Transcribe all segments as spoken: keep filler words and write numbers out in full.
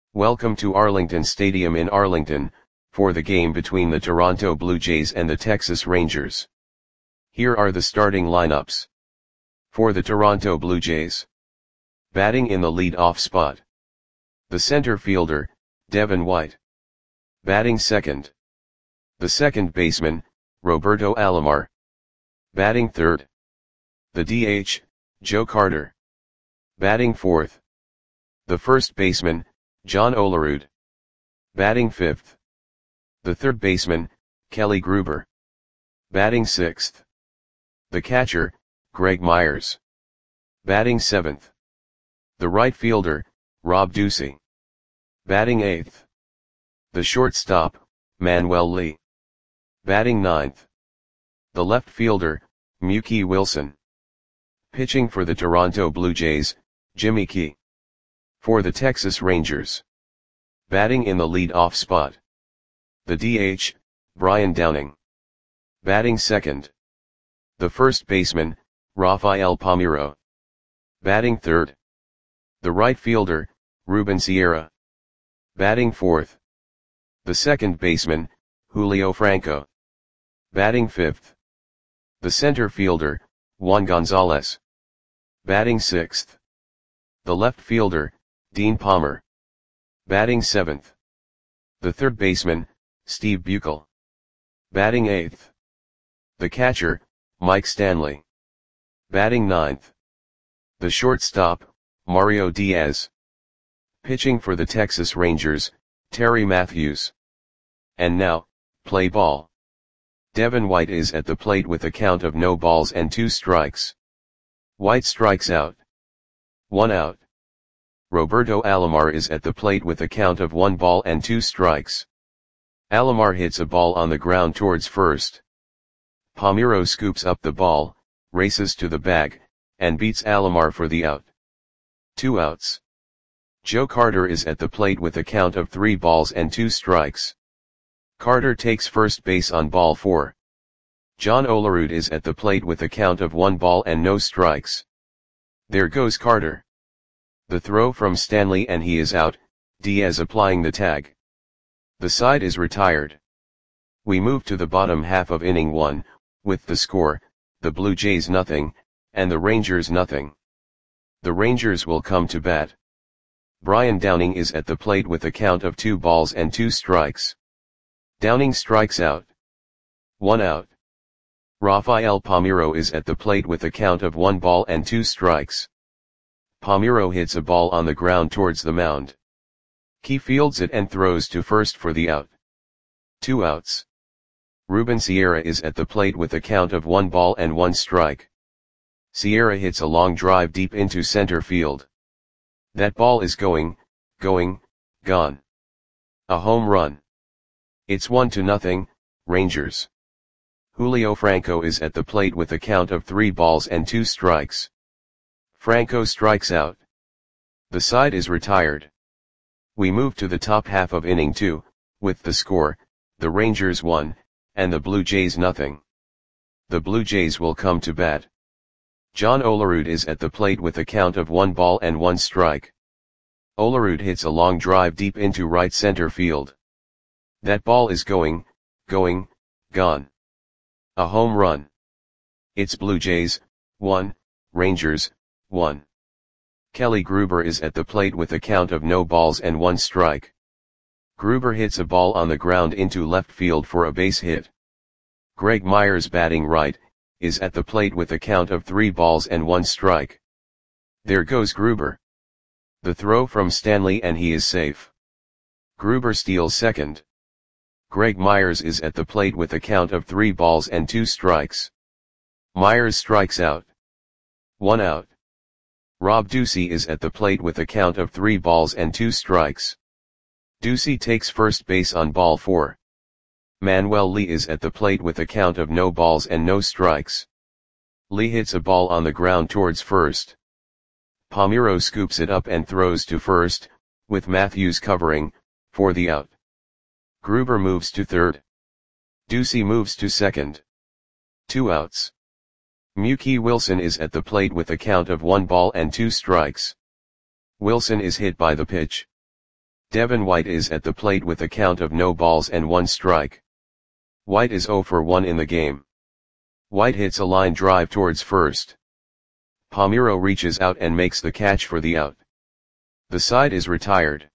Welcome to Arlington Stadium in Arlington, for the game between the Toronto Blue Jays and the Texas Rangers. Here are the starting lineups. For the Toronto Blue Jays. Batting in the lead-off spot. The center fielder, Devin White. Batting second. The second baseman, Roberto Alomar. Batting third. The D H, Joe Carter. Batting fourth. The first baseman, John Olerud. Batting fifth. The third baseman, Kelly Gruber. Batting sixth. The catcher, Greg Myers. Batting seventh. The right fielder, Rob Ducey. Batting eighth. The shortstop, Manuel Lee. Batting ninth. The left fielder, Mookie Wilson. Pitching for the Toronto Blue Jays, Jimmy Key. For the Texas Rangers. Batting in the lead-off spot. The D H, Brian Downing. Batting second. The first baseman, Rafael Palmeiro. Batting third. The right fielder, Ruben Sierra. Batting fourth. The second baseman, Julio Franco. Batting fifth. The center fielder, Juan Gonzalez. Batting sixth. The left fielder, Dean Palmer. Batting seventh. The third baseman, Steve Buechel. Batting eighth. The catcher, Mike Stanley. Batting ninth. The shortstop, Mario Diaz. Pitching for the Texas Rangers, Terry Matthews. And now, play ball. Devin White is at the plate with a count of no balls and two strikes. White strikes out. One out. Roberto Alomar is at the plate with a count of one ball and two strikes. Alomar hits a ball on the ground towards first. Palmeiro scoops up the ball, races to the bag, and beats Alomar for the out. Two outs. Joe Carter is at the plate with a count of three balls and two strikes. Carter takes first base on ball four. John Olerud is at the plate with a count of one ball and no strikes. There goes Carter. The throw from Stanley and he is out, Diaz applying the tag. The side is retired. We move to the bottom half of inning one, with the score, the Blue Jays nothing, and the Rangers nothing. The Rangers will come to bat. Brian Downing is at the plate with a count of two balls and two strikes. Downing strikes out. One out. Rafael Palmeiro is at the plate with a count of one ball and two strikes. Palmeiro hits a ball on the ground towards the mound. Key fields it and throws to first for the out. Two outs. Ruben Sierra is at the plate with a count of one ball and one strike. Sierra hits a long drive deep into center field. That ball is going, going, gone. A home run. It's one to nothing, Rangers. Julio Franco is at the plate with a count of three balls and two strikes. Franco strikes out. The side is retired. We move to the top half of inning two, with the score, the Rangers one, and the Blue Jays nothing. The Blue Jays will come to bat. John Olerud is at the plate with a count of one ball and one strike. Olerud hits a long drive deep into right center field. That ball is going, going, gone. A home run. It's Blue Jays, one, Rangers, one. Kelly Gruber is at the plate with a count of no balls and one strike. Gruber hits a ball on the ground into left field for a base hit. Greg Myers, batting right, is at the plate with a count of three balls and one strike. There goes Gruber. The throw from Stanley and he is safe. Gruber steals second. Greg Myers is at the plate with a count of three balls and two strikes. Myers strikes out. One out. Rob Ducey is at the plate with a count of three balls and two strikes. Ducey takes first base on ball four. Manuel Lee is at the plate with a count of no balls and no strikes. Lee hits a ball on the ground towards first. Palmeiro scoops it up and throws to first, with Matthews covering, for the out. Gruber moves to third. Ducey moves to second. Two outs. Mookie Wilson is at the plate with a count of one ball and two strikes. Wilson is hit by the pitch. Devin White is at the plate with a count of no balls and one strike. White is zero for one in the game. White hits a line drive towards first. Palmeiro reaches out and makes the catch for the out. The side is retired.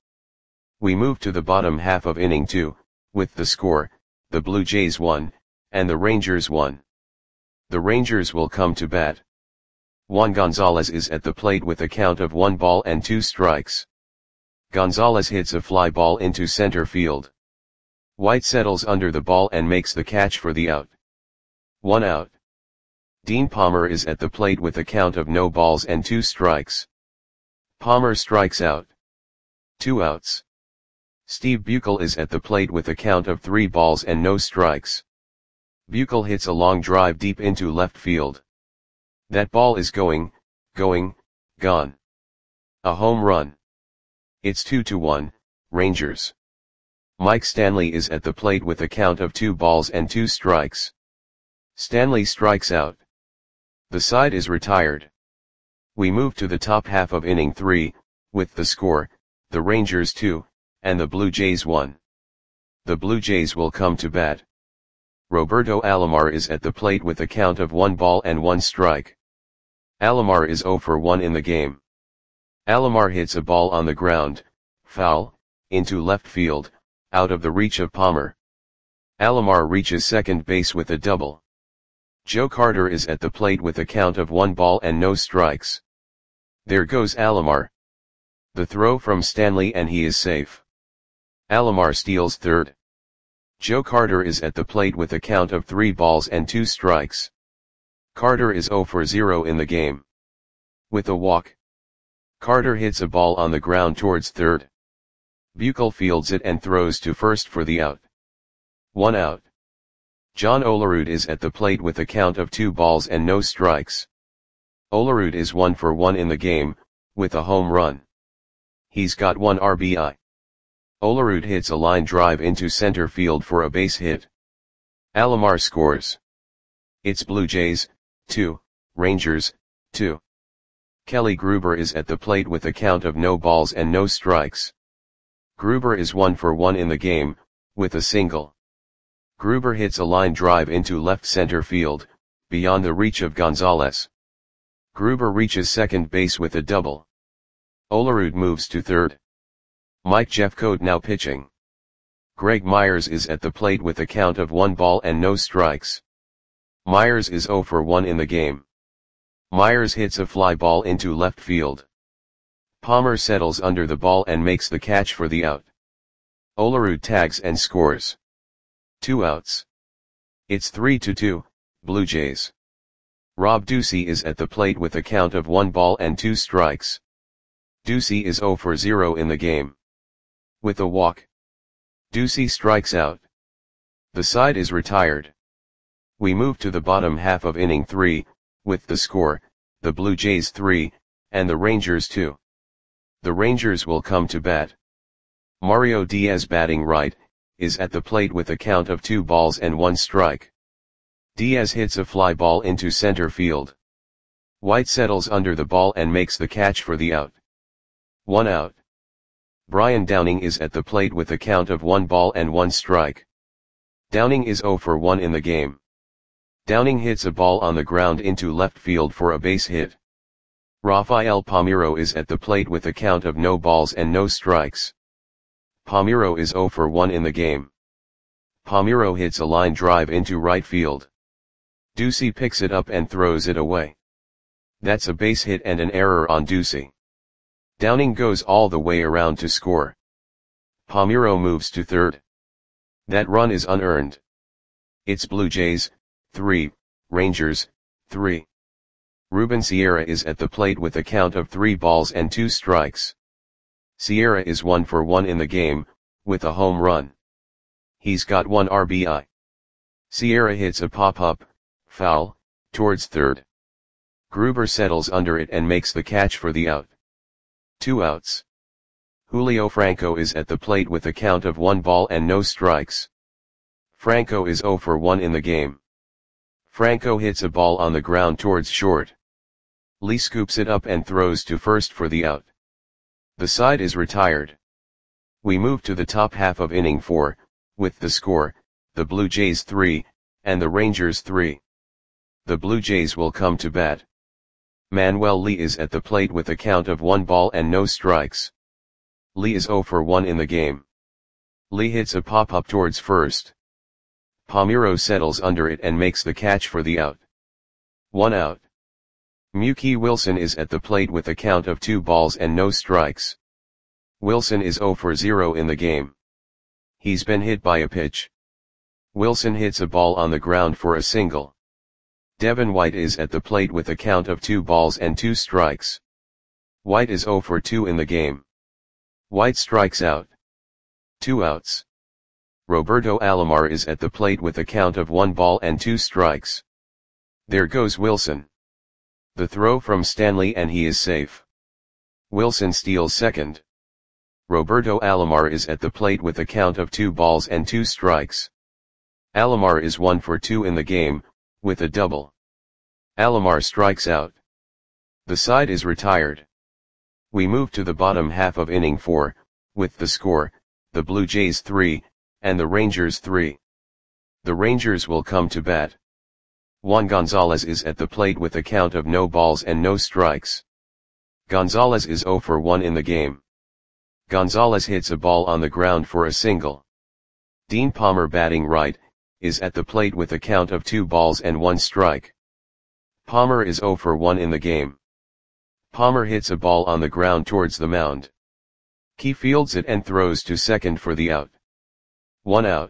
We move to the bottom half of inning two, with the score, the Blue Jays won, and the Rangers won. The Rangers will come to bat. Juan Gonzalez is at the plate with a count of one ball and two strikes. Gonzalez hits a fly ball into center field. White settles under the ball and makes the catch for the out. One out. Dean Palmer is at the plate with a count of no balls and two strikes. Palmer strikes out. Two outs. Steve Buechel is at the plate with a count of three balls and no strikes. Buechel hits a long drive deep into left field. That ball is going, going, gone. A home run. It's two to one, Rangers. Mike Stanley is at the plate with a count of two balls and two strikes. Stanley strikes out. The side is retired. We move to the top half of inning three, with the score, the Rangers two, and the Blue Jays one. The Blue Jays will come to bat. Roberto Alomar is at the plate with a count of one ball and one strike. Alomar is zero for one in the game. Alomar hits a ball on the ground, foul, into left field, out of the reach of Palmer. Alomar reaches second base with a double. Joe Carter is at the plate with a count of one ball and no strikes. There goes Alomar. The throw from Stanley and he is safe. Alomar steals third. Joe Carter is at the plate with a count of three balls and two strikes. Carter is zero for zero in the game. With a walk. Carter hits a ball on the ground towards third. Buechel fields it and throws to first for the out. One out. John Olerud is at the plate with a count of two balls and no strikes. Olerud is one for one in the game, with a home run. He's got one R B I. Olerud hits a line drive into center field for a base hit. Alomar scores. It's Blue Jays, two, Rangers, two. Kelly Gruber is at the plate with a count of no balls and no strikes. Gruber is one for one in the game, with a single. Gruber hits a line drive into left center field, beyond the reach of Gonzalez. Gruber reaches second base with a double. Olerud moves to third. Mike Jeffcoat now pitching. Greg Myers is at the plate with a count of one ball and no strikes. Myers is zero for one in the game. Myers hits a fly ball into left field. Palmer settles under the ball and makes the catch for the out. Olerud tags and scores. Two outs. It's three to two, Blue Jays. Rob Ducey is at the plate with a count of one ball and two strikes. Ducey is zero for zero in the game. With a walk. Ducey strikes out. The side is retired. We move to the bottom half of inning three, with the score, the Blue Jays three, and the Rangers two. The Rangers will come to bat. Mario Diaz batting right, is at the plate with a count of two balls and one strike. Diaz hits a fly ball into center field. White settles under the ball and makes the catch for the out. One out. Brian Downing is at the plate with a count of one ball and one strike. Downing is zero for one in the game. Downing hits a ball on the ground into left field for a base hit. Rafael Palmeiro is at the plate with a count of no balls and no strikes. Palmeiro is zero for one in the game. Palmeiro hits a line drive into right field. Ducey picks it up and throws it away. That's a base hit and an error on Ducey. Downing goes all the way around to score. Palmeiro moves to third. That run is unearned. It's Blue Jays, three, Rangers, three. Ruben Sierra is at the plate with a count of three balls and two strikes. Sierra is one for one in the game, with a home run. He's got one R B I. Sierra hits a pop-up, foul, towards third. Gruber settles under it and makes the catch for the out. Two outs. Julio Franco is at the plate with a count of one ball and no strikes. Franco is zero for one in the game. Franco hits a ball on the ground towards short. Lee scoops it up and throws to first for the out. The side is retired. We move to the top half of inning four, with the score, the Blue Jays three, and the Rangers three. The Blue Jays will come to bat. Manuel Lee is at the plate with a count of one ball and no strikes. Lee is zero for one in the game. Lee hits a pop-up towards first. Palmeiro settles under it and makes the catch for the out. One out. Mookie Wilson is at the plate with a count of two balls and no strikes. Wilson is zero for zero in the game. He's been hit by a pitch. Wilson hits a ball on the ground for a single. Devin White is at the plate with a count of two balls and two strikes. White is zero for two in the game. White strikes out. Two outs. Roberto Alomar is at the plate with a count of one ball and two strikes. There goes Wilson. The throw from Stanley and he is safe. Wilson steals second. Roberto Alomar is at the plate with a count of two balls and two strikes. Alomar is one for two in the game, with a double. Alomar strikes out. The side is retired. We move to the bottom half of inning four, with the score, the Blue Jays three, and the Rangers three. The Rangers will come to bat. Juan Gonzalez is at the plate with a count of no balls and no strikes. Gonzalez is zero for one in the game. Gonzalez hits a ball on the ground for a single. Dean Palmer, batting right, is at the plate with a count of two balls and one strike. Palmer is zero for one in the game. Palmer hits a ball on the ground towards the mound. Key fields it and throws to second for the out. One out.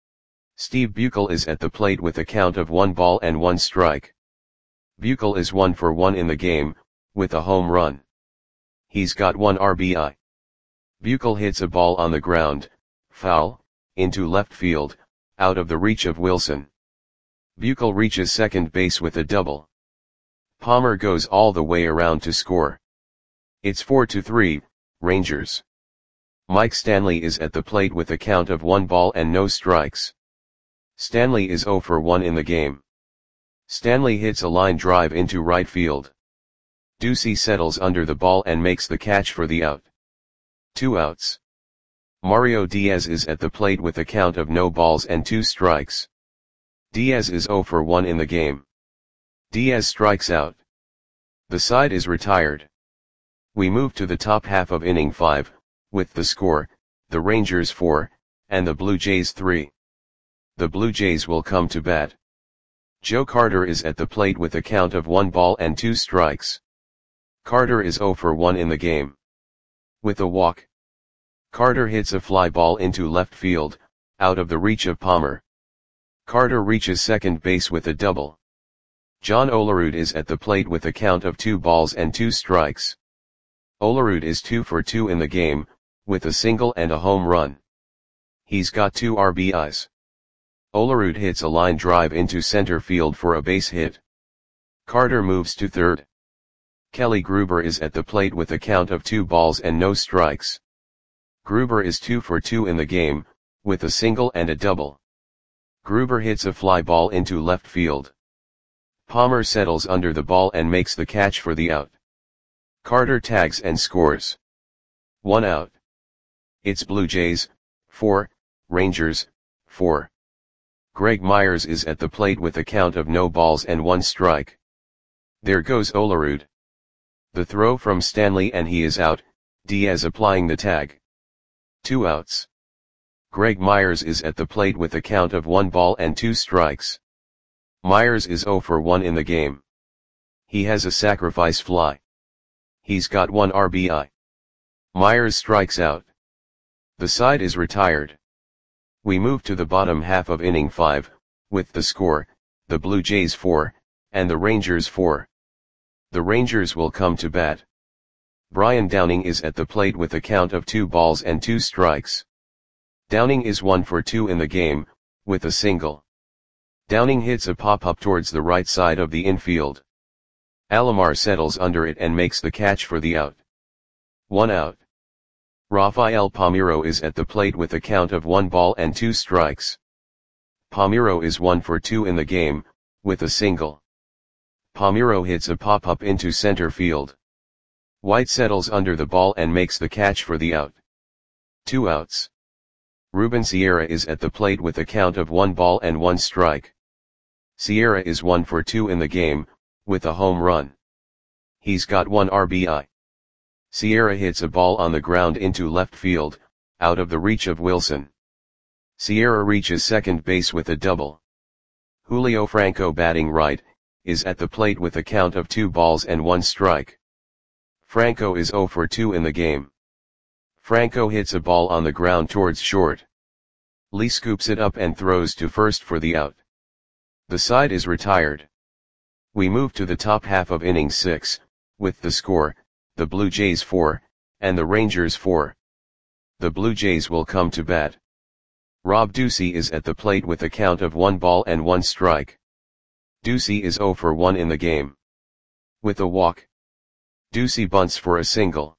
Steve Buechele is at the plate with a count of one ball and one strike. Buechele is one for one in the game, with a home run. He's got one R B I. Buechele hits a ball on the ground, foul, into left field, out of the reach of Wilson. Buechele reaches second base with a double. Palmer goes all the way around to score. It's four to three, Rangers. Mike Stanley is at the plate with a count of one ball and no strikes. Stanley is zero for one in the game. Stanley hits a line drive into right field. Ducey settles under the ball and makes the catch for the out. Two outs. Mario Diaz is at the plate with a count of no balls and two strikes. Diaz is zero for one in the game. Diaz strikes out. The side is retired. We move to the top half of inning five, with the score, the Rangers four, and the Blue Jays three. The Blue Jays will come to bat. Joe Carter is at the plate with a count of one ball and two strikes. Carter is zero for one in the game. With a walk. Carter hits a fly ball into left field, out of the reach of Palmer. Carter reaches second base with a double. John Olerud is at the plate with a count of two balls and two strikes. Olerud is two for two in the game, with a single and a home run. He's got two R B Is. Olerud hits a line drive into center field for a base hit. Carter moves to third. Kelly Gruber is at the plate with a count of two balls and no strikes. Gruber is two for two in the game, with a single and a double. Gruber hits a fly ball into left field. Palmer settles under the ball and makes the catch for the out. Carter tags and scores. One out. It's Blue Jays, four, Rangers, four. Greg Myers is at the plate with a count of no balls and one strike. There goes Olerud. The throw from Stanley and he is out, Diaz applying the tag. Two outs. Greg Myers is at the plate with a count of one ball and two strikes. Myers is zero for one in the game. He has a sacrifice fly. He's got one R B I. Myers strikes out. The side is retired. We move to the bottom half of inning five, with the score, the Blue Jays four, and the Rangers four. The Rangers will come to bat. Brian Downing is at the plate with a count of two balls and two strikes. Downing is one for two in the game, with a single. Downing hits a pop-up towards the right side of the infield. Alomar settles under it and makes the catch for the out. One out. Rafael Palmeiro is at the plate with a count of one ball and two strikes. Palmeiro is one for two in the game, with a single. Palmeiro hits a pop-up into center field. White settles under the ball and makes the catch for the out. Two outs. Ruben Sierra is at the plate with a count of one ball and one strike. Sierra is one for two in the game, with a home run. He's got one R B I. Sierra hits a ball on the ground into left field, out of the reach of Wilson. Sierra reaches second base with a double. Julio Franco, batting right, is at the plate with a count of two balls and one strike. Franco is zero for two in the game. Franco hits a ball on the ground towards short. Lee scoops it up and throws to first for the out. The side is retired. We move to the top half of inning six, with the score, the Blue Jays four, and the Rangers four. The Blue Jays will come to bat. Rob Ducey is at the plate with a count of one ball and one strike. Ducey is zero for one in the game. With a walk, Ducey bunts for a single.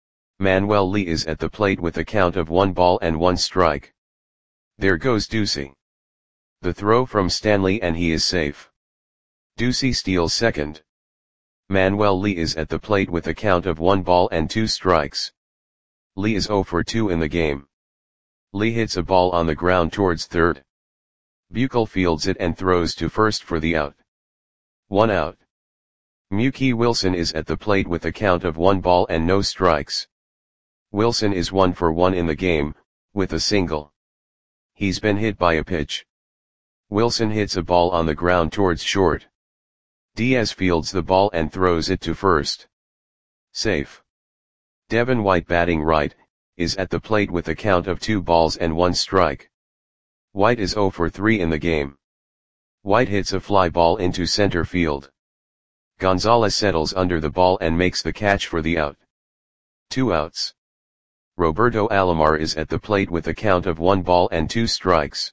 Manuel Lee is at the plate with a count of one ball and one strike. There goes Ducey. The throw from Stanley and he is safe. Ducey steals second. Manuel Lee is at the plate with a count of one ball and two strikes. Lee is zero for two in the game. Lee hits a ball on the ground towards third. Buechel fields it and throws to first for the out. One out. Mookie Wilson is at the plate with a count of one ball and no strikes. Wilson is one for one in the game, with a single. He's been hit by a pitch. Wilson hits a ball on the ground towards short. Diaz fields the ball and throws it to first. Safe. Devin White, batting right, is at the plate with a count of two balls and one strike. White is zero for three in the game. White hits a fly ball into center field. Gonzalez settles under the ball and makes the catch for the out. Two outs. Roberto Alomar is at the plate with a count of one ball and two strikes.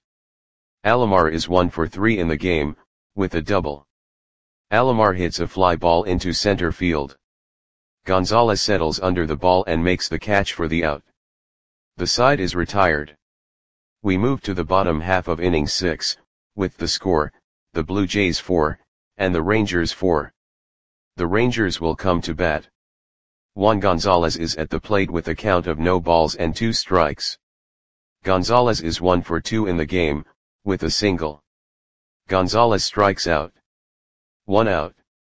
Alomar is one for three in the game, with a double. Alomar hits a fly ball into center field. Gonzalez settles under the ball and makes the catch for the out. The side is retired. We move to the bottom half of inning six, with the score, the Blue Jays four, and the Rangers four. The Rangers will come to bat. Juan Gonzalez is at the plate with a count of no balls and two strikes. Gonzalez is one for two in the game, with a single. Gonzalez strikes out. One out.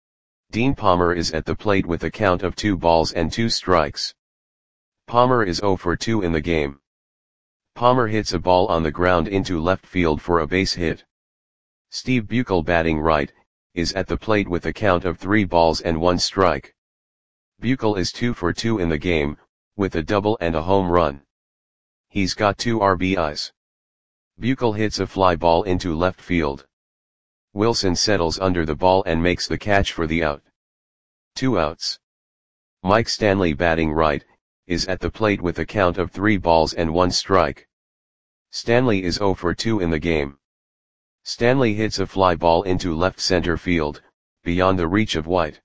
Dean Palmer is at the plate with a count of two balls and two strikes. Palmer is zero for two in the game. Palmer hits a ball on the ground into left field for a base hit. Steve Buechel, batting right, is at the plate with a count of three balls and one strike. Buechel is two for two in the game, with a double and a home run. He's got two R B Is. Buechel hits a fly ball into left field. Wilson settles under the ball and makes the catch for the out. Two outs. Mike Stanley, batting right, is at the plate with a count of three balls and one strike. Stanley is zero for two in the game. Stanley hits a fly ball into left center field, beyond the reach of White.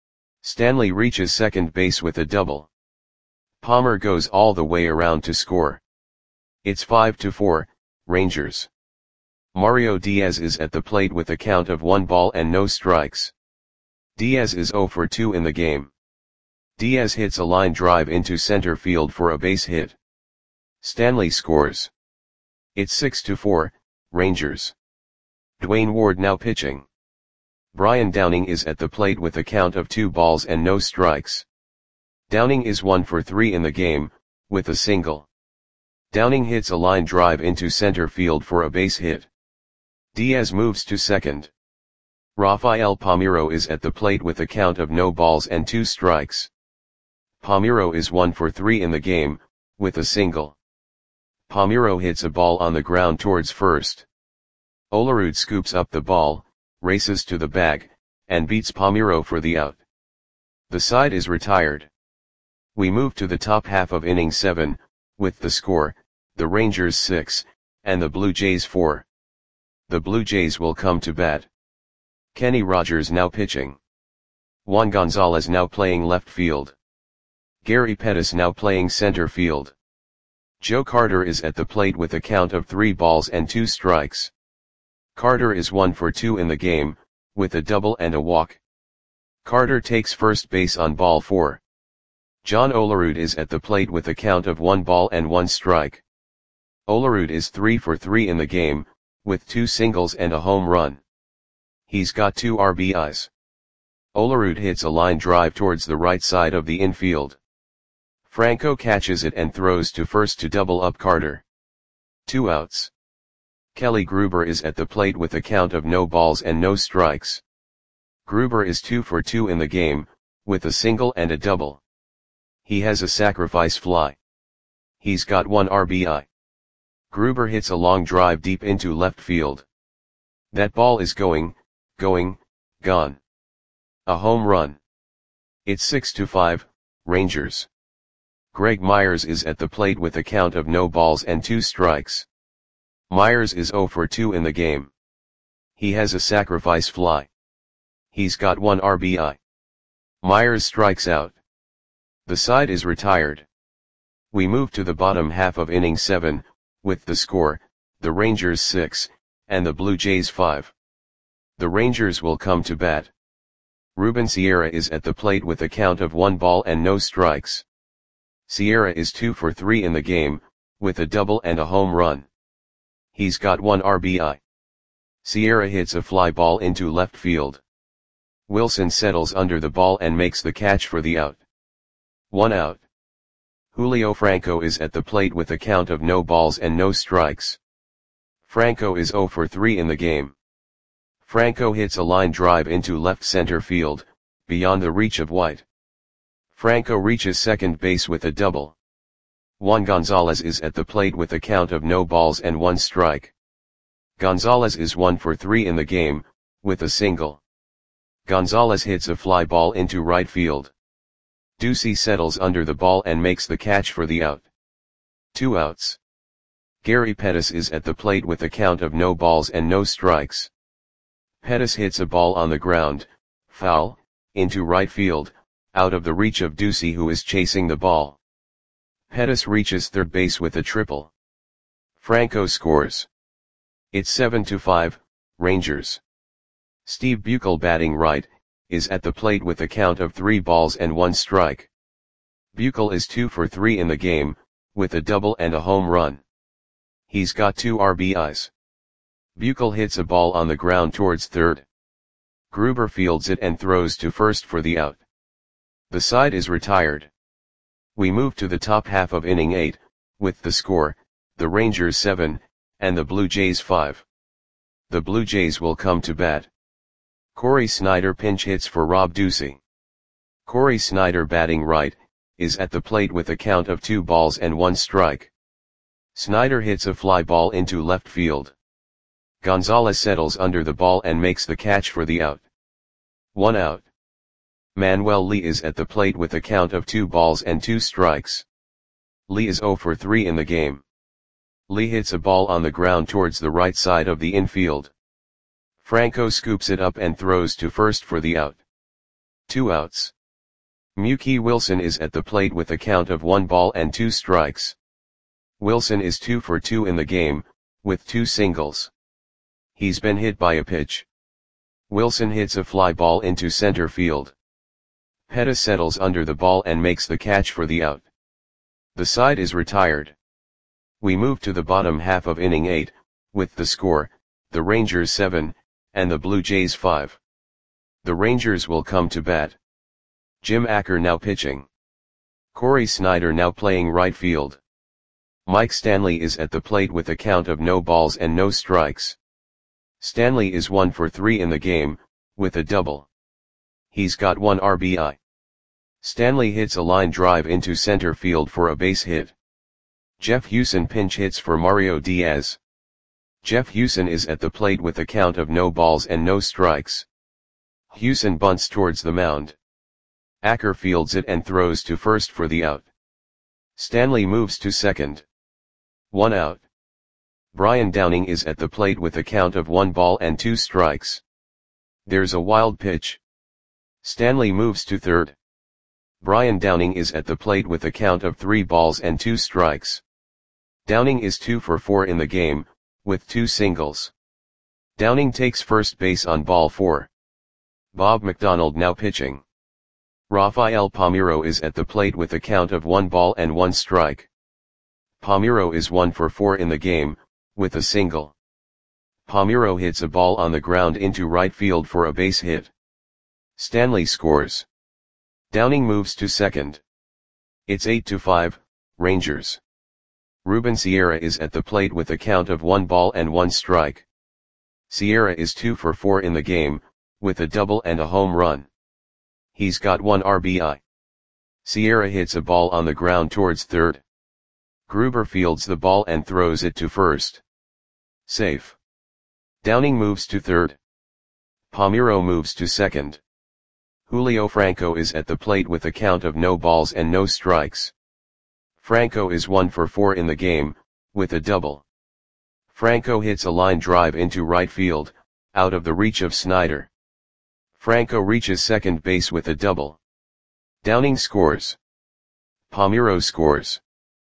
Stanley reaches second base with a double. Palmer goes all the way around to score. It's five to four, Rangers. Mario Diaz is at the plate with a count of one ball and no strikes. Diaz is zero for two in the game. Diaz hits a line drive into center field for a base hit. Stanley scores. It's six to four, Rangers. Dwayne Ward now pitching. Brian Downing is at the plate with a count of two balls and no strikes. Downing is one for three in the game, with a single. Downing hits a line drive into center field for a base hit. Diaz moves to second. Rafael Palmeiro is at the plate with a count of no balls and two strikes. Palmeiro is one for three in the game, with a single. Palmeiro hits a ball on the ground towards first. Olerud scoops up the ball, races to the bag, and beats Palmeiro for the out. The side is retired. We move to the top half of inning seven, with the score, the Rangers six, and the Blue Jays four. The Blue Jays will come to bat. Kenny Rogers now pitching. Juan Gonzalez now playing left field. Gary Pettis now playing center field. Joe Carter is at the plate with a count of three balls and two strikes. Carter is one for two in the game, with a double and a walk. Carter takes first base on ball four. John Olerud is at the plate with a count of one ball and one strike. Olerud is three for three in the game, with two singles and a home run. He's got two R B Is. Olerud hits a line drive towards the right side of the infield. Franco catches it and throws to first to double up Carter. Two outs. Kelly Gruber is at the plate with a count of no balls and no strikes. Gruber is two for two in the game, with a single and a double. He has a sacrifice fly. He's got one R B I. Gruber hits a long drive deep into left field. That ball is going, going, gone. A home run. It's six to five, Rangers. Greg Myers is at the plate with a count of no balls and two strikes. Myers is zero for two in the game. He has a sacrifice fly. He's got one R B I. Myers strikes out. The side is retired. We move to the bottom half of inning seven, with the score, the Rangers six, and the Blue Jays five. The Rangers will come to bat. Ruben Sierra is at the plate with a count of one ball and no strikes. Sierra is two for three in the game, with a double and a home run. He's got one R B I. Sierra hits a fly ball into left field. Wilson settles under the ball and makes the catch for the out. One out. Julio Franco is at the plate with a count of no balls and no strikes. Franco is zero for three in the game. Franco hits a line drive into left center field, beyond the reach of White. Franco reaches second base with a double. Juan Gonzalez is at the plate with a count of no balls and one strike. Gonzalez is one for three in the game, with a single. Gonzalez hits a fly ball into right field. Ducey settles under the ball and makes the catch for the out. Two outs. Gary Pettis is at the plate with a count of no balls and no strikes. Pettis hits a ball on the ground, foul, into right field, out of the reach of Ducey who is chasing the ball. Pettis reaches third base with a triple. Franco scores. It's seven to five, Rangers. Steve Buechel, batting right, is at the plate with a count of three balls and one strike. Buechel is two for three in the game, with a double and a home run. He's got two R B Is. Buechel hits a ball on the ground towards third. Gruber fields it and throws to first for the out. The side is retired. We move to the top half of inning eight, with the score, the Rangers seven, and the Blue Jays five. The Blue Jays will come to bat. Corey Snyder pinch hits for Rob Ducey. Corey Snyder, batting right, is at the plate with a count of two balls and one strike. Snyder hits a fly ball into left field. Gonzalez settles under the ball and makes the catch for the out. One out. Manuel Lee is at the plate with a count of two balls and two strikes. Lee is zero for three in the game. Lee hits a ball on the ground towards the right side of the infield. Franco scoops it up and throws to first for the out. Two outs. Mookie Wilson is at the plate with a count of one ball and two strikes. Wilson is two for two in the game, with two singles. He's been hit by a pitch. Wilson hits a fly ball into center field. Pettis settles under the ball and makes the catch for the out. The side is retired. We move to the bottom half of inning eight, with the score, the Rangers seven, and the Blue Jays five. The Rangers will come to bat. Jim Acker now pitching. Corey Snyder now playing right field. Mike Stanley is at the plate with a count of no balls and no strikes. Stanley is one for three in the game, with a double. He's got one R B I. Stanley hits a line drive into center field for a base hit. Jeff Hewson pinch hits for Mario Diaz. Jeff Hewson is at the plate with a count of no balls and no strikes. Hewson bunts towards the mound. Acker fields it and throws to first for the out. Stanley moves to second. One out. Brian Downing is at the plate with a count of one ball and two strikes. There's a wild pitch. Stanley moves to third. Brian Downing is at the plate with a count of three balls and two strikes. Downing is two for four in the game, with two singles. Downing takes first base on ball four. Bob McDonald now pitching. Rafael Palmeiro is at the plate with a count of one ball and one strike. Palmeiro is one for four in the game, with a single. Palmeiro hits a ball on the ground into right field for a base hit. Stanley scores. Downing moves to second. It's eight to five, Rangers. Ruben Sierra is at the plate with a count of one ball and one strike. Sierra is two for four in the game, with a double and a home run. He's got one R B I. Sierra hits a ball on the ground towards third. Gruber fields the ball and throws it to first. Safe. Downing moves to third. Palmeiro moves to second. Julio Franco is at the plate with a count of no balls and no strikes. Franco is one for four in the game, with a double. Franco hits a line drive into right field, out of the reach of Snyder. Franco reaches second base with a double. Downing scores. Palmeiro scores.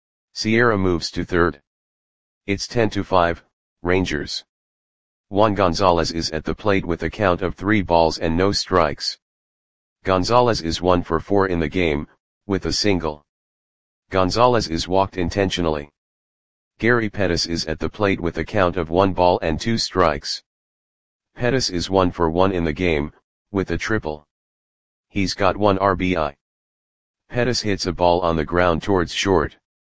Sierra moves to third. It's ten to five, Rangers. Juan Gonzalez is at the plate with a count of three balls and no strikes. Gonzalez is one for four in the game, with a single. Gonzalez is walked intentionally. Gary Pettis is at the plate with a count of one ball and two strikes. Pettis is one for one in the game, with a triple. He's got one R B I. Pettis hits a ball on the ground towards short.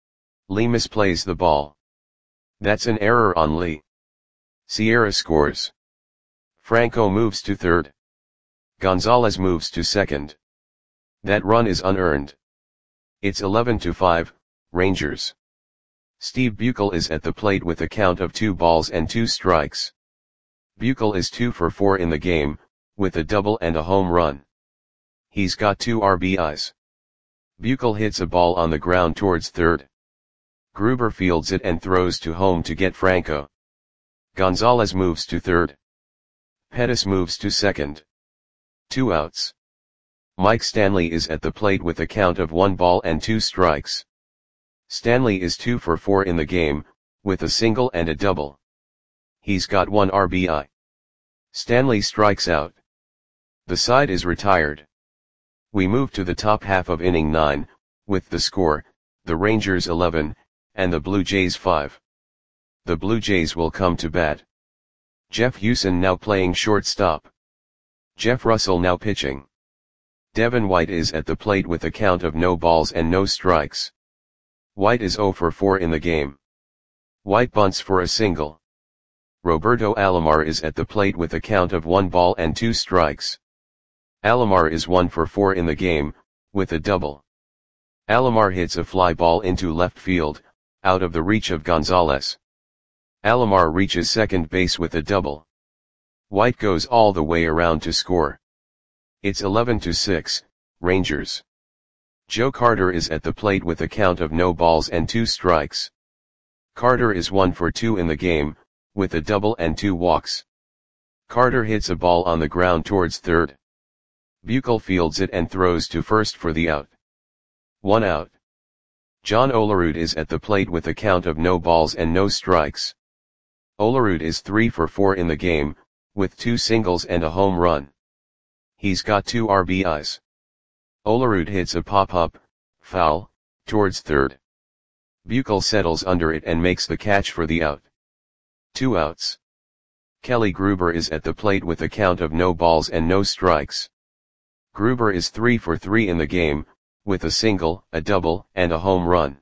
Lee misplays the ball. That's an error on Lee. Sierra scores. Franco moves to third. Gonzalez moves to second. That run is unearned. It's eleven to five, Rangers. Steve Buechel is at the plate with a count of two balls and two strikes. Buechel is two for four in the game, with a double and a home run. He's got two R B Is. Buechel hits a ball on the ground towards third. Gruber fields it and throws to home to get Franco. Gonzalez moves to third. Pettis moves to second. Two outs. Mike Stanley is at the plate with a count of one ball and two strikes. Stanley is two for four in the game, with a single and a double. He's got one R B I. Stanley strikes out. The side is retired. We move to the top half of inning nine, with the score, the Rangers eleven, and the Blue Jays five. The Blue Jays will come to bat. Jeff Hewson now playing shortstop. Jeff Russell now pitching. Devin White is at the plate with a count of no balls and no strikes. White is zero for four in the game. White bunts for a single. Roberto Alomar is at the plate with a count of one ball and two strikes. Alomar is one for four in the game, with a double. Alomar hits a fly ball into left field, out of the reach of Gonzalez. Alomar reaches second base with a double. White goes all the way around to score. It's eleven to six, Rangers. Joe Carter is at the plate with a count of no balls and two strikes. Carter is one for two in the game, with a double and two walks. Carter hits a ball on the ground towards third. Buechel fields it and throws to first for the out. One out. John Olerud is at the plate with a count of no balls and no strikes. Olerud is three for four in the game, with two singles and a home run. He's got two R B Is. Olerud hits a pop-up, foul, towards third. Buechel settles under it and makes the catch for the out. Two outs. Kelly Gruber is at the plate with a count of no balls and no strikes. Gruber is three for three in the game, with a single, a double, and a home run.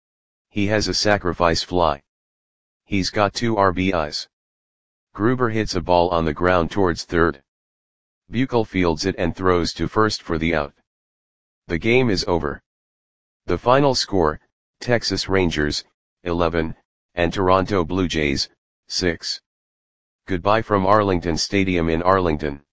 He has a sacrifice fly. He's got two R B Is. Gruber hits a ball on the ground towards third. Buechel fields it and throws to first for the out. The game is over. The final score, Texas Rangers, eleven, and Toronto Blue Jays, six. Goodbye from Arlington Stadium in Arlington.